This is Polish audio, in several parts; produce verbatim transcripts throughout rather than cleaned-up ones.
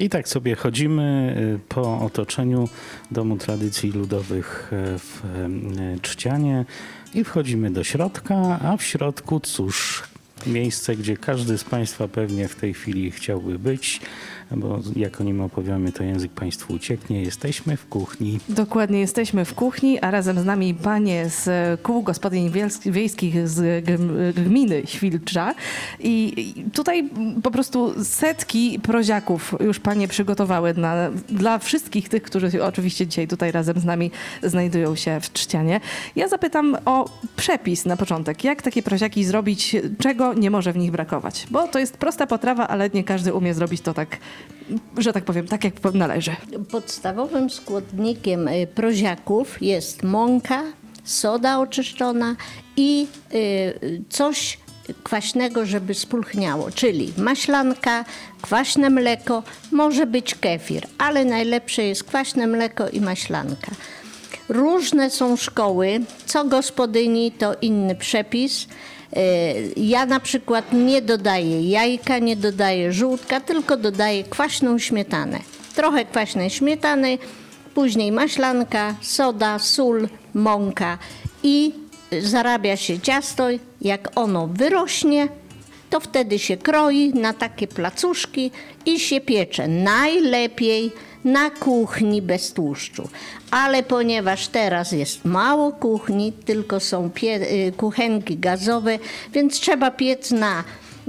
I tak sobie chodzimy po otoczeniu Domu Tradycji Ludowych w Trzcianie i wchodzimy do środka, a w środku cóż, miejsce, gdzie każdy z Państwa pewnie w tej chwili chciałby być, bo jak o nim opowiemy, to język Państwu ucieknie. Jesteśmy w kuchni. Dokładnie, jesteśmy w kuchni, a razem z nami panie z kół gospodyń wiejskich z gminy Świlcza. I tutaj po prostu setki proziaków już panie przygotowały na, dla wszystkich tych, którzy oczywiście dzisiaj tutaj razem z nami znajdują się w Trzcianie. Ja zapytam o przepis na początek. Jak takie proziaki zrobić, czego nie może w nich brakować? Bo to jest prosta potrawa, ale nie każdy umie zrobić to tak, że tak powiem, tak jak należy. Podstawowym składnikiem proziaków jest mąka, soda oczyszczona i coś kwaśnego, żeby spulchniało, czyli maślanka, kwaśne mleko, może być kefir, ale najlepsze jest kwaśne mleko i maślanka. Różne są szkoły, co gospodyni to inny przepis. Ja na przykład nie dodaję jajka, nie dodaję żółtka, tylko dodaję kwaśną śmietanę. Trochę kwaśnej śmietany, później maślanka, soda, sól, mąka i zarabia się ciasto. Jak ono wyrośnie, to wtedy się kroi na takie placuszki i się piecze. Najlepiej na kuchni bez tłuszczu. Ale ponieważ teraz jest mało kuchni, tylko są pie- kuchenki gazowe, więc trzeba piec na...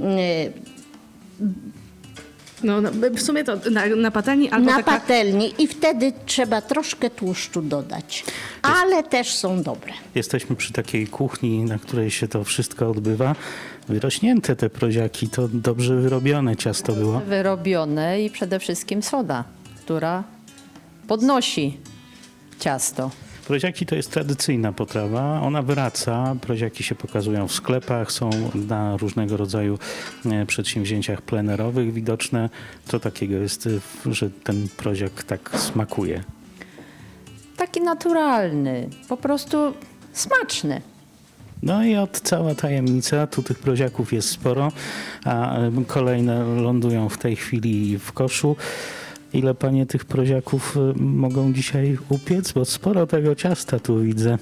No, no w sumie to na, na patelni albo na taka... patelni i wtedy trzeba troszkę tłuszczu dodać. Ale też są dobre. Jesteśmy przy takiej kuchni, na której się to wszystko odbywa. Wyrośnięte te proziaki, to dobrze wyrobione ciasto było. Wyrobione i przede wszystkim soda, która podnosi ciasto. Proziaki to jest tradycyjna potrawa, ona wraca, proziaki się pokazują w sklepach, są na różnego rodzaju przedsięwzięciach plenerowych widoczne. Co takiego jest, że ten proziak tak smakuje? Taki naturalny, po prostu smaczny. No i od cała tajemnica, tu tych proziaków jest sporo, a kolejne lądują w tej chwili w koszu. Ile panie tych proziaków mogą dzisiaj upiec? Bo sporo tego ciasta tu widzę.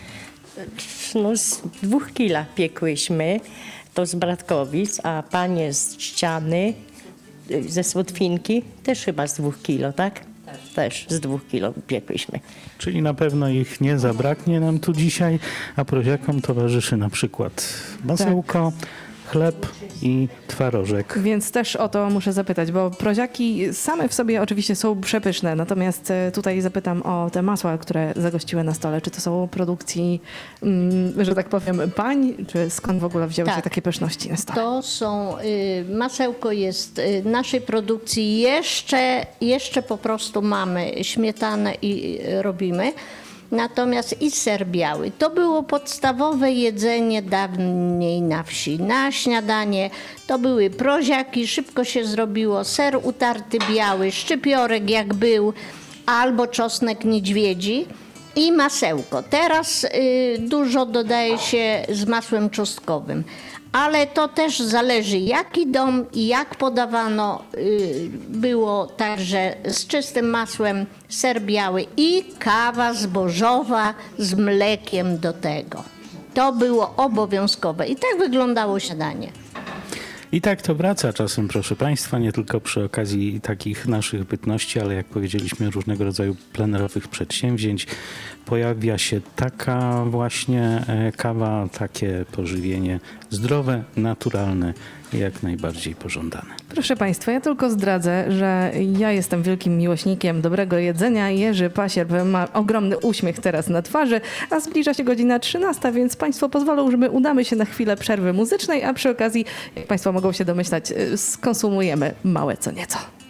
No z dwóch kila piekłyśmy, to z Bratkowic, a panie z Ściany, ze Słotwinki też chyba z dwóch kilo, tak? Też. Też z dwóch kilo piekłyśmy. Czyli na pewno ich nie zabraknie nam tu dzisiaj, a proziakom towarzyszy na przykład masełko, tak, chleb i twarożek. Więc też o to muszę zapytać, bo proziaki same w sobie oczywiście są przepyszne, natomiast tutaj zapytam o te masła, które zagościły na stole. Czy to są produkcji, że tak powiem, pań, czy skąd w ogóle wzięły tak, się takie pyszności na stole? To są, y, masełko jest y, naszej produkcji, jeszcze, jeszcze po prostu mamy śmietanę i y, robimy. Natomiast i ser biały. To było podstawowe jedzenie dawniej na wsi. Na śniadanie to były proziaki, szybko się zrobiło, ser utarty biały, szczypiorek jak był, albo czosnek niedźwiedzi i masełko. Teraz y, dużo dodaje się z masłem czosnkowym. Ale to też zależy, jaki dom i jak podawano. Yy, było także z czystym masłem, ser biały i kawa zbożowa z mlekiem do tego. To było obowiązkowe i tak wyglądało śniadanie. I tak to wraca czasem, proszę Państwa, nie tylko przy okazji takich naszych bytności, ale jak powiedzieliśmy, różnego rodzaju plenerowych przedsięwzięć. Pojawia się taka właśnie kawa, takie pożywienie zdrowe, naturalne, jak najbardziej pożądane. Proszę Państwa, ja tylko zdradzę, że ja jestem wielkim miłośnikiem dobrego jedzenia. Jerzy Pasierb ma ogromny uśmiech teraz na twarzy, a zbliża się godzina trzynasta, więc Państwo pozwolą, że my udamy się na chwilę przerwy muzycznej, a przy okazji, jak Państwo mogą się domyślać, skonsumujemy małe co nieco.